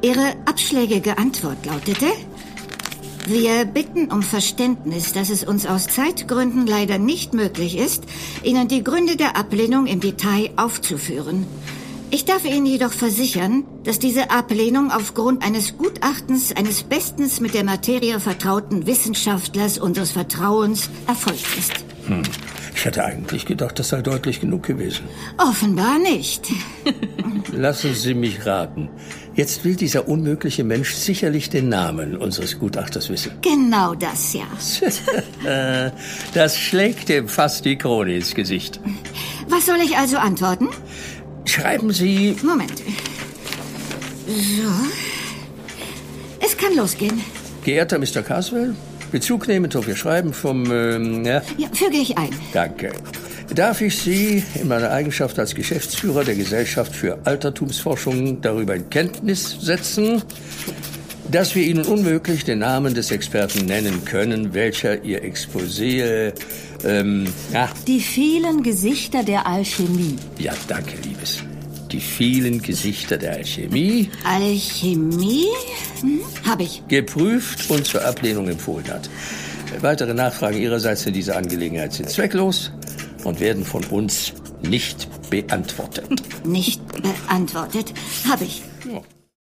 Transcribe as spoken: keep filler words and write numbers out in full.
Ihre abschlägige Antwort lautete: Wir bitten um Verständnis, dass es uns aus Zeitgründen leider nicht möglich ist, Ihnen die Gründe der Ablehnung im Detail aufzuführen. Ich darf Ihnen jedoch versichern, dass diese Ablehnung aufgrund eines Gutachtens eines bestens mit der Materie vertrauten Wissenschaftlers unseres Vertrauens erfolgt ist. Hm. Ich hätte eigentlich gedacht, das sei deutlich genug gewesen. Offenbar nicht. Lassen Sie mich raten. Jetzt will dieser unmögliche Mensch sicherlich den Namen unseres Gutachters wissen. Genau das, ja. Das schlägt dem fast die Krone ins Gesicht. Was soll ich also antworten? Schreiben Sie... Moment. So. Es kann losgehen. Geehrter Mister Caswell, Bezug nehmend auf Ihr Schreiben vom... Ähm, ja. ja, füge ich ein. Danke. Darf ich Sie in meiner Eigenschaft als Geschäftsführer der Gesellschaft für Altertumsforschung darüber in Kenntnis setzen, dass wir Ihnen unmöglich den Namen des Experten nennen können, welcher Ihr Exposé... Ähm, ja. Die vielen Gesichter der Alchemie. Ja, danke, Liebes. Die vielen Gesichter der Alchemie... Alchemie? Hm, hab ich. ...geprüft und zur Ablehnung empfohlen hat. Weitere Nachfragen Ihrerseits in dieser Angelegenheit sind zwecklos und werden von uns nicht beantwortet. Nicht beantwortet. Hab ich. Ja.